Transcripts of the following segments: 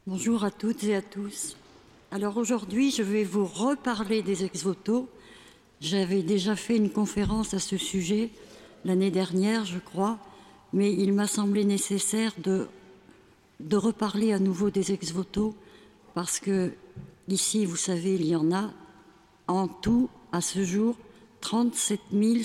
Bonjour à toutes et à tous. Alors aujourd'hui, je vais vous reparler des ex-voto. J'avais déjà fait une conférence à ce sujet l'année dernière, je crois, mais il m'a semblé nécessaire de reparler à nouveau des ex-voto parce que ici, vous savez, il y en a en tout, à ce jour, 37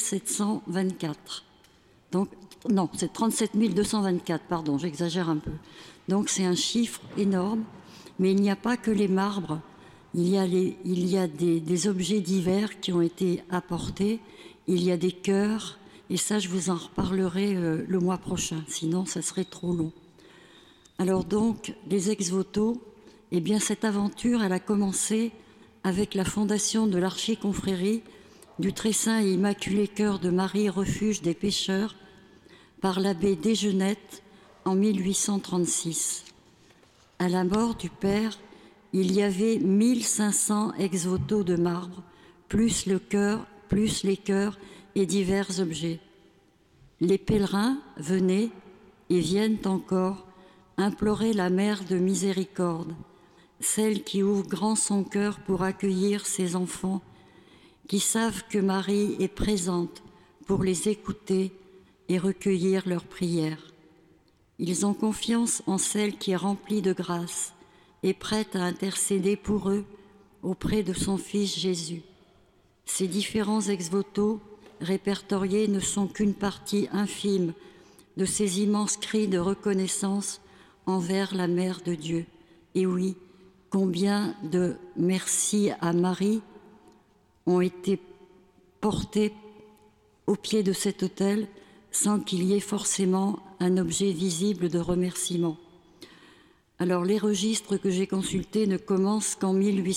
724. Donc, non, c'est 37 224, pardon, j'exagère un peu. Donc c'est un chiffre énorme, mais il n'y a pas que les marbres, il y a des objets divers qui ont été apportés, il y a des cœurs, et ça je vous en reparlerai le mois prochain, sinon ça serait trop long. Alors donc, les ex-voto, eh bien cette aventure, elle a commencé avec la fondation de l'Archiconfrérie du Très Saint et Immaculé Cœur de Marie, refuge des pécheurs, par l'abbé Desgenette en 1836. À la mort du père, il y avait 1500 ex-voto de marbre, plus le cœur, plus les cœurs et divers objets. Les pèlerins venaient et viennent encore implorer la Mère de miséricorde, celle qui ouvre grand son cœur pour accueillir ses enfants, qui savent que Marie est présente pour les écouter et recueillir leurs prières. Ils ont confiance en celle qui est remplie de grâce et prête à intercéder pour eux auprès de son Fils Jésus. Ces différents ex-voto répertoriés ne sont qu'une partie infime de ces immenses cris de reconnaissance envers la Mère de Dieu. Et oui, combien de merci à Marie ont été portés au pied de cet autel sans qu'il y ait forcément un objet visible de remerciement. Alors les registres que j'ai consultés ne commencent qu'en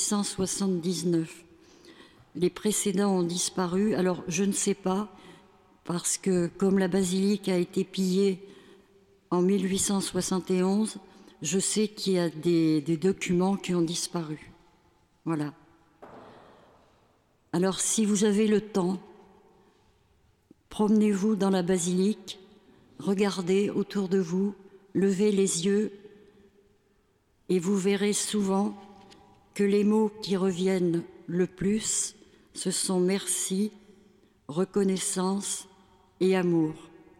1879. Les précédents ont disparu, alors je ne sais pas, parce que comme la basilique a été pillée en 1871, je sais qu'il y a des documents qui ont disparu. Voilà. Alors si vous avez le temps, promenez-vous dans la basilique, regardez autour de vous, levez les yeux et vous verrez souvent que les mots qui reviennent le plus, ce sont merci, reconnaissance et amour.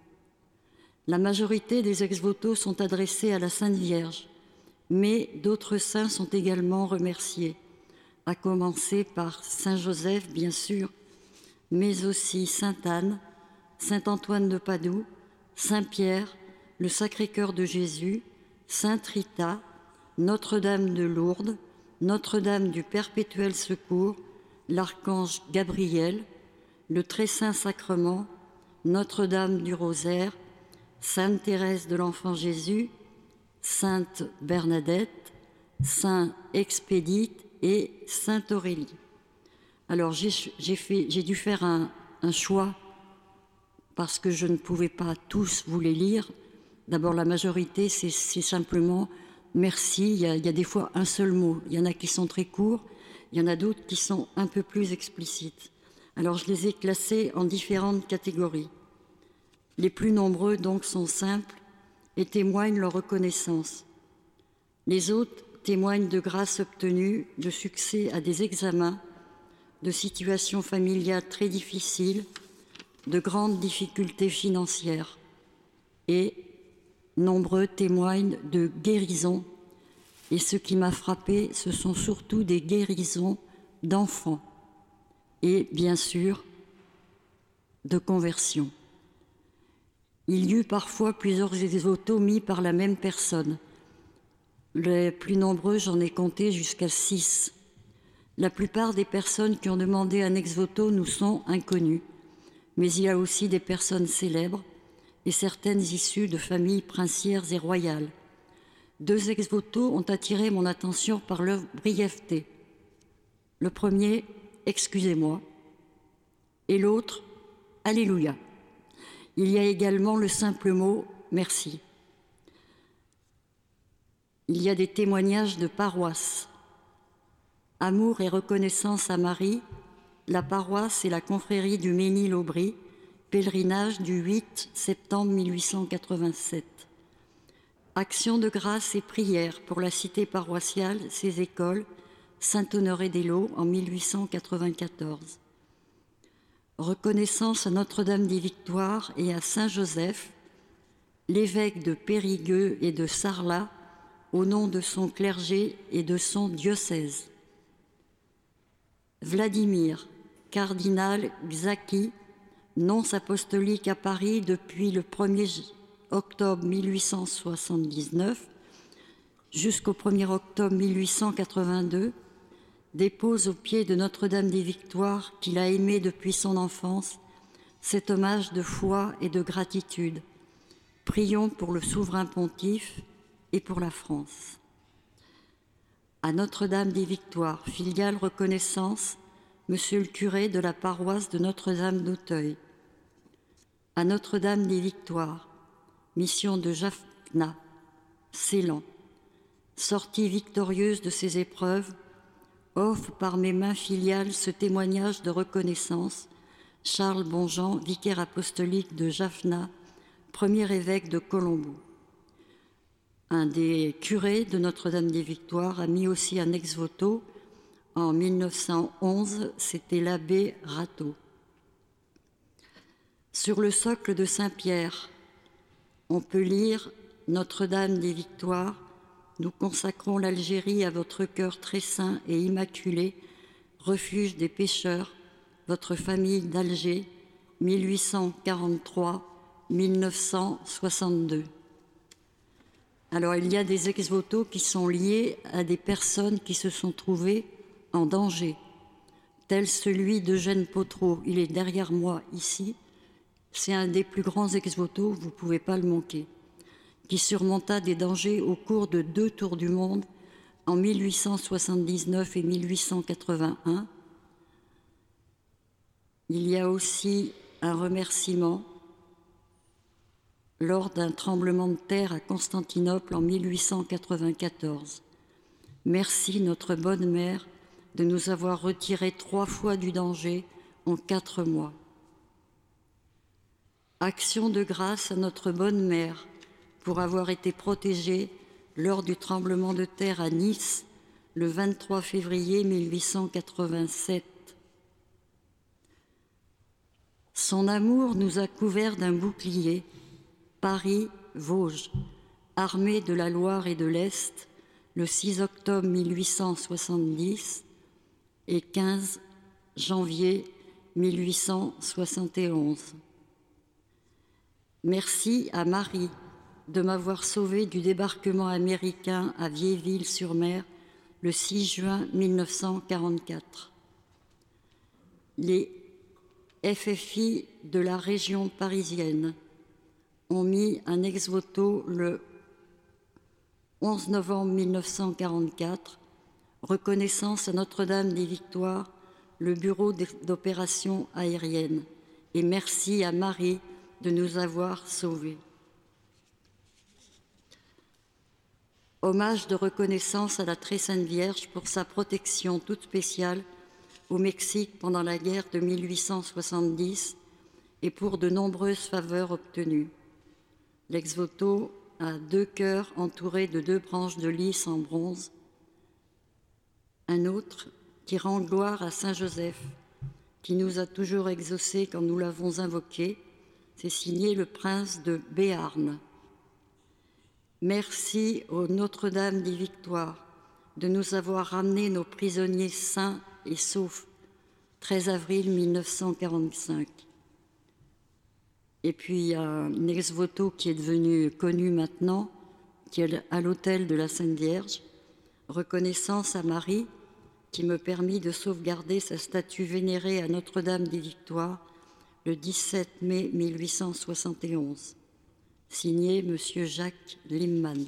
La majorité des ex-voto sont adressés à la Sainte Vierge, mais d'autres saints sont également remerciés, à commencer par Saint Joseph, bien sûr, mais aussi Sainte Anne, Saint Antoine de Padoue, Saint Pierre, le Sacré-Cœur de Jésus, Sainte Rita, Notre-Dame de Lourdes, Notre-Dame du Perpétuel Secours, l'Archange Gabriel, le Très Saint Sacrement, Notre-Dame du Rosaire, Sainte Thérèse de l'Enfant Jésus, Sainte Bernadette, Saint Expédite et Sainte Aurélie. Alors j'ai dû faire un choix parce que je ne pouvais pas tous vous les lire. D'abord, la majorité, c'est simplement merci. Il y a des fois un seul mot. Il y en a qui sont très courts, il y en a d'autres qui sont un peu plus explicites. Alors, je les ai classés en différentes catégories. Les plus nombreux, donc, sont simples et témoignent leur reconnaissance. Les autres témoignent de grâces obtenues, de succès à des examens, de situations familiales très difficiles, de grandes difficultés financières. Et nombreux témoignent de guérisons. Et ce qui m'a frappé, ce sont surtout des guérisons d'enfants. Et bien sûr, de conversion. Il y eut parfois plusieurs ex-voto mis par la même personne. Les plus nombreux, j'en ai compté jusqu'à 6. La plupart des personnes qui ont demandé un ex-voto nous sont inconnues. Mais il y a aussi des personnes célèbres et certaines issues de familles princières et royales. 2 ex-voto ont attiré mon attention par leur brièveté. Le premier, excusez-moi, et l'autre, alléluia. Il y a également le simple mot merci. Il y a des témoignages de paroisse. Amour et reconnaissance à Marie. La paroisse et la confrérie du Mesnil-Aubry, pèlerinage du 8 septembre 1887. Action de grâce et prière pour la cité paroissiale, ses écoles, Saint-Honoré-des-Laux en 1894. Reconnaissance à Notre-Dame des Victoires et à Saint-Joseph, l'évêque de Périgueux et de Sarlat, au nom de son clergé et de son diocèse. Vladimir, cardinal Xaki, nonce apostolique à Paris depuis le 1er octobre 1879 jusqu'au 1er octobre 1882, dépose au pied de Notre-Dame des Victoires, qu'il a aimée depuis son enfance, cet hommage de foi et de gratitude. Prions pour le souverain pontife et pour la France. À Notre-Dame des Victoires, filiale reconnaissance, Monsieur le curé de la paroisse de Notre-Dame d'Auteuil. À Notre-Dame des Victoires, mission de Jaffna, Ceylan, sortie victorieuse de ces épreuves, offre par mes mains filiales ce témoignage de reconnaissance. Charles Bonjean, vicaire apostolique de Jaffna, premier évêque de Colombo. Un des curés de Notre-Dame des Victoires a mis aussi un ex-voto en 1911, c'était l'abbé Rateau. Sur le socle de Saint-Pierre, on peut lire « Notre-Dame des Victoires, nous consacrons l'Algérie à votre cœur très saint et immaculé, refuge des pécheurs, votre famille d'Alger, 1843-1962 ». Alors il y a des ex-votos qui sont liés à des personnes qui se sont trouvées en danger, tel celui d'Eugène Potreau. Il est derrière moi ici. C'est un des plus grands ex-votos, vous ne pouvez pas le manquer, qui surmonta des dangers au cours de 2 tours du monde en 1879 et 1881. Il y a aussi un remerciement lors d'un tremblement de terre à Constantinople en 1894. Merci, notre bonne mère, de nous avoir retirés 3 fois du danger en 4 mois. Action de grâce à notre bonne mère pour avoir été protégée lors du tremblement de terre à Nice le 23 février 1887. Son amour nous a couverts d'un bouclier. Paris, Vosges, armée de la Loire et de l'Est, le 6 octobre 1870 et 15 janvier 1871. Merci à Marie de m'avoir sauvé du débarquement américain à Vieilleville-sur-Mer le 6 juin 1944. Les FFI de la région parisienne ont mis un ex-voto le 11 novembre 1944, reconnaissance à Notre-Dame des Victoires, le bureau d'opérations aériennes, et merci à Marie de nous avoir sauvés. Hommage de reconnaissance à la Très Sainte Vierge pour sa protection toute spéciale au Mexique pendant la guerre de 1870 et pour de nombreuses faveurs obtenues. L'ex-voto a 2 cœurs entourés de 2 branches de lys en bronze. Un autre qui rend gloire à Saint-Joseph, qui nous a toujours exaucés quand nous l'avons invoqué. C'est signé le prince de Béarn. Merci au Notre-Dame des Victoires de nous avoir ramené nos prisonniers sains et saufs, 13 avril 1945. Et puis il y a un ex-voto qui est devenu connu maintenant, qui est à l'autel de la Sainte Vierge. Reconnaissance à Marie, qui me permit de sauvegarder sa statue vénérée à Notre-Dame des Victoires le 17 mai 1871. Signé Monsieur Jacques Limman.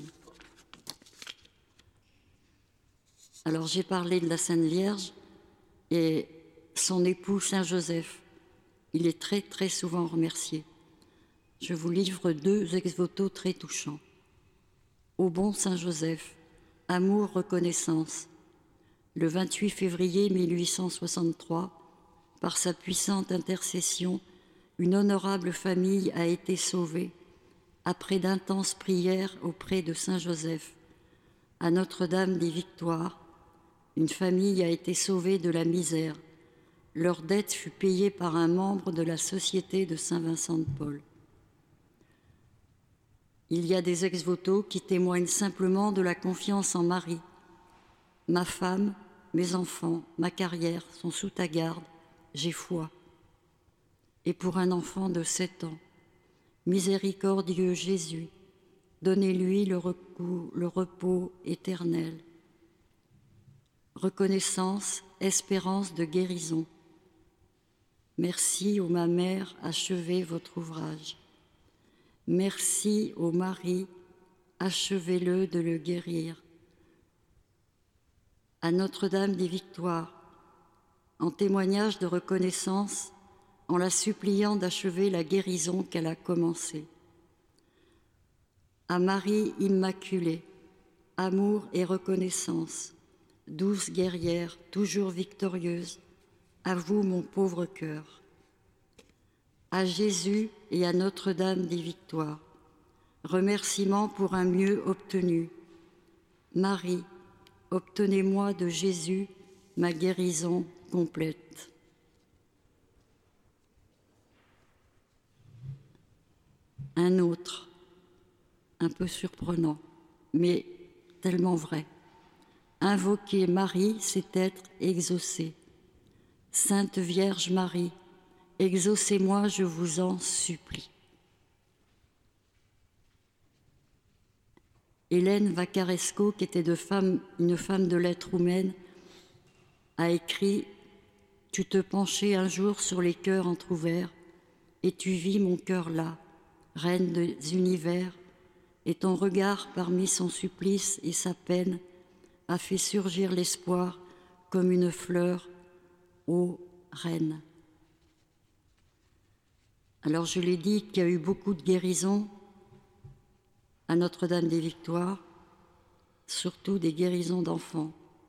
Alors j'ai parlé de la Sainte Vierge et son époux Saint-Joseph. Il est très très souvent remercié. Je vous livre 2 ex-votos très touchants. Au bon Saint-Joseph, amour, reconnaissance. Le 28 février 1863, par sa puissante intercession, une honorable famille a été sauvée après d'intenses prières auprès de Saint Joseph, à Notre-Dame des Victoires, une famille a été sauvée de la misère. Leur dette fut payée par un membre de la Société de Saint-Vincent de Paul. Il y a des ex-voto qui témoignent simplement de la confiance en Marie. Ma femme, mes enfants, ma carrière sont sous ta garde, j'ai foi. Et pour un enfant de 7 ans, miséricordieux Jésus, donnez-lui le repos éternel. Reconnaissance, espérance de guérison. Merci, ô ma mère, achevez votre ouvrage. Merci, ô Marie, achevez-le de le guérir. À Notre-Dame des Victoires, en témoignage de reconnaissance, en la suppliant d'achever la guérison qu'elle a commencée. À Marie Immaculée, amour et reconnaissance, douce guerrière, toujours victorieuse, à vous mon pauvre cœur. À Jésus et à Notre-Dame des Victoires, remerciements pour un mieux obtenu. Marie, obtenez-moi de Jésus ma guérison complète. Un autre, un peu surprenant, mais tellement vrai. Invoquer Marie, c'est être exaucé. Sainte Vierge Marie, exaucez-moi, je vous en supplie. Hélène Vacaresco, qui était une femme de lettres roumaine, a écrit « Tu te penchais un jour sur les cœurs entr'ouverts, et tu vis mon cœur là, reine des univers, et ton regard parmi son supplice et sa peine a fait surgir l'espoir comme une fleur, ô reine. » Alors je l'ai dit qu'il y a eu beaucoup de guérisons à Notre-Dame des Victoires, surtout des guérisons d'enfants.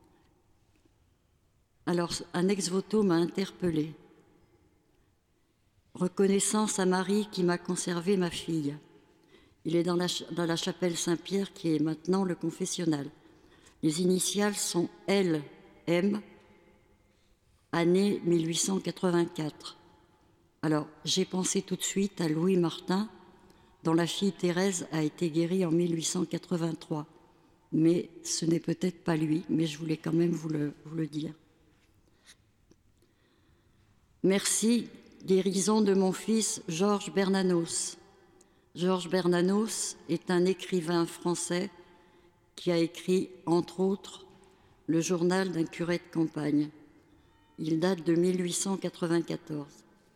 Alors un ex-voto m'a interpellée. Reconnaissance à Marie qui m'a conservé ma fille. Il est dans la chapelle Saint-Pierre qui est maintenant le confessionnal. Les initiales sont LM, année 1884. Alors, j'ai pensé tout de suite à Louis Martin, dont la fille Thérèse a été guérie en 1883. Mais ce n'est peut-être pas lui, mais je voulais quand même vous le dire. Merci, guérison de mon fils Georges Bernanos. Georges Bernanos est un écrivain français qui a écrit, entre autres, le journal d'un curé de campagne. Il date de 1894.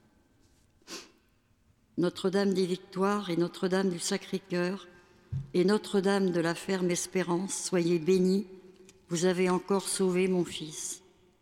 Notre-Dame des Victoires et Notre-Dame du Sacré-Cœur et Notre-Dame de la Ferme Espérance, soyez bénis, vous avez encore sauvé mon fils.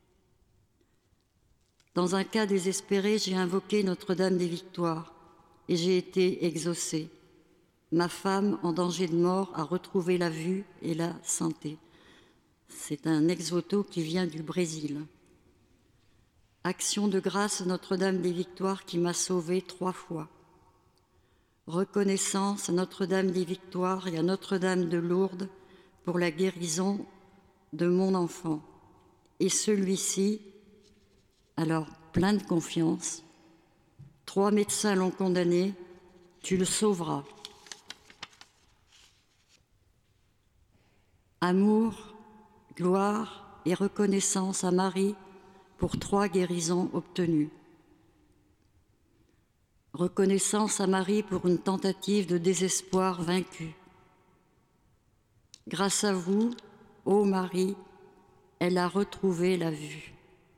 Dans un cas désespéré, j'ai invoqué Notre-Dame des Victoires et j'ai été exaucée. Ma femme, en danger de mort, a retrouvé la vue et la santé. C'est un ex-voto qui vient du Brésil. Action de grâce à Notre-Dame des Victoires qui m'a sauvée 3 fois. Reconnaissance à Notre-Dame des Victoires et à Notre-Dame de Lourdes pour la guérison de mon enfant. Et celui-ci, alors plein de confiance, 3 médecins l'ont condamné, tu le sauveras. Amour, gloire et reconnaissance à Marie pour 3 guérisons obtenues. Reconnaissance à Marie pour une tentative de désespoir vaincu. Grâce à vous, ô Marie, elle a retrouvé la vue.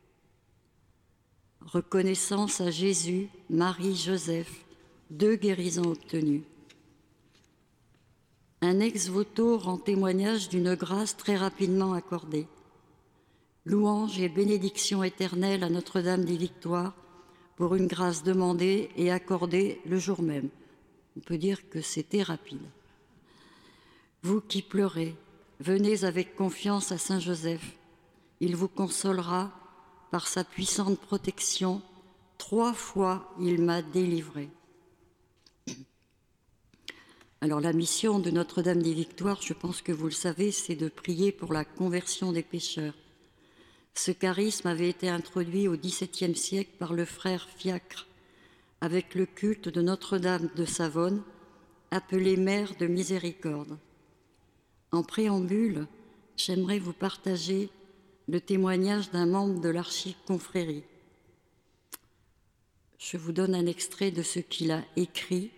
Reconnaissance à Jésus, Marie, Joseph, 2 guérisons obtenues. Un ex-voto rend témoignage d'une grâce très rapidement accordée. Louange et bénédiction éternelle à Notre-Dame des Victoires pour une grâce demandée et accordée le jour même. On peut dire que c'était rapide. Vous qui pleurez, venez avec confiance à Saint Joseph. Il vous consolera par sa puissante protection. 3 fois, il m'a délivré. Alors la mission de Notre-Dame des Victoires, je pense que vous le savez, c'est de prier pour la conversion des pécheurs. Ce charisme avait été introduit au XVIIe siècle par le frère Fiacre, avec le culte de Notre-Dame de Savone, appelée Mère de Miséricorde. En préambule, j'aimerais vous partager le témoignage d'un membre de l'Archiconfrérie. Je vous donne un extrait de ce qu'il a écrit.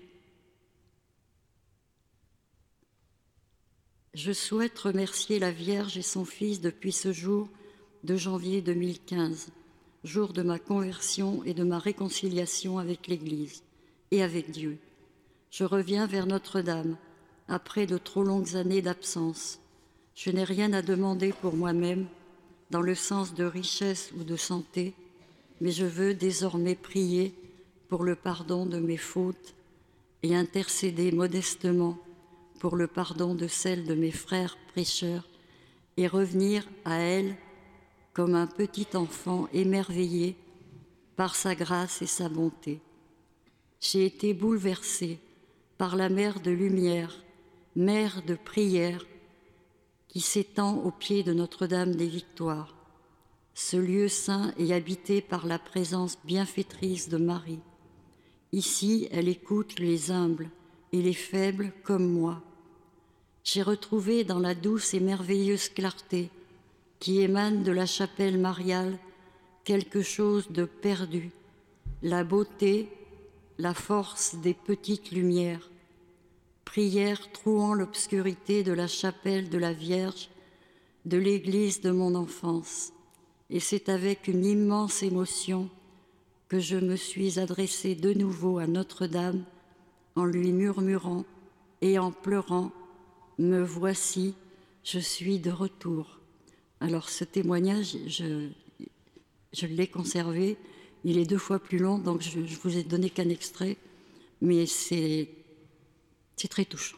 Je souhaite remercier la Vierge et son Fils depuis ce jour de janvier 2015, jour de ma conversion et de ma réconciliation avec l'Église et avec Dieu. Je reviens vers Notre-Dame après de trop longues années d'absence. Je n'ai rien à demander pour moi-même dans le sens de richesse ou de santé, mais je veux désormais prier pour le pardon de mes fautes et intercéder modestement pour le pardon de celles de mes frères prêcheurs et revenir à elle comme un petit enfant émerveillé par sa grâce et sa bonté. J'ai été bouleversée par la mer de lumière, mer de prière qui s'étend au pied de Notre-Dame des Victoires. Ce lieu saint est habité par la présence bienfaitrice de Marie. Ici, elle écoute les humbles et les faibles comme moi. J'ai retrouvé dans la douce et merveilleuse clarté qui émane de la chapelle mariale quelque chose de perdu, la beauté, la force des petites lumières. Prière trouant l'obscurité de la chapelle de la Vierge, de l'église de mon enfance. Et c'est avec une immense émotion que je me suis adressée de nouveau à Notre-Dame en lui murmurant et en pleurant « Me voici, je suis de retour ». Alors ce témoignage, je l'ai conservé, il est 2 fois plus long, donc je vous ai donné qu'un extrait, mais c'est très touchant.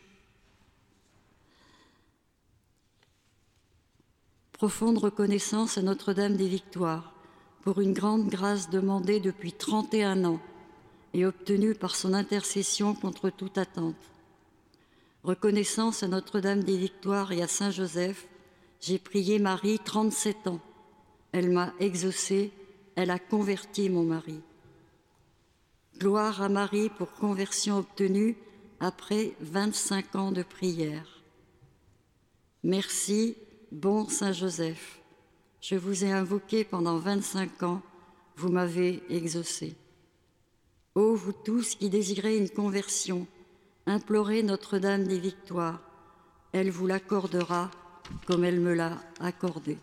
Profonde reconnaissance à Notre-Dame des Victoires pour une grande grâce demandée depuis 31 ans et obtenue par son intercession contre toute attente. Reconnaissance à Notre-Dame des Victoires et à Saint-Joseph, j'ai prié Marie 37 ans. Elle m'a exaucée, elle a converti mon mari. Gloire à Marie pour conversion obtenue après 25 ans de prière. Merci, bon Saint-Joseph. Je vous ai invoqué pendant 25 ans, vous m'avez exaucé. Ô vous tous qui désirez une conversion, implorez Notre-Dame des Victoires. Elle vous l'accordera comme elle me l'a accordé.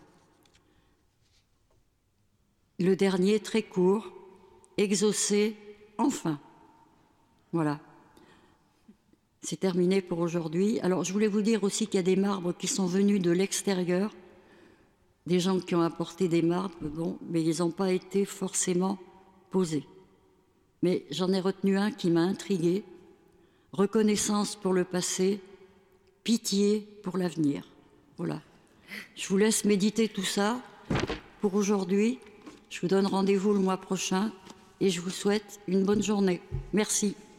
Le dernier, très court, exaucé enfin. Voilà. C'est terminé pour aujourd'hui. Alors, je voulais vous dire aussi qu'il y a des marbres qui sont venus de l'extérieur, des gens qui ont apporté des marbres, bon, mais ils n'ont pas été forcément posés. Mais j'en ai retenu un qui m'a intriguée. Reconnaissance pour le passé, pitié pour l'avenir. Voilà. Je vous laisse méditer tout ça pour aujourd'hui. Je vous donne rendez-vous le mois prochain et je vous souhaite une bonne journée. Merci.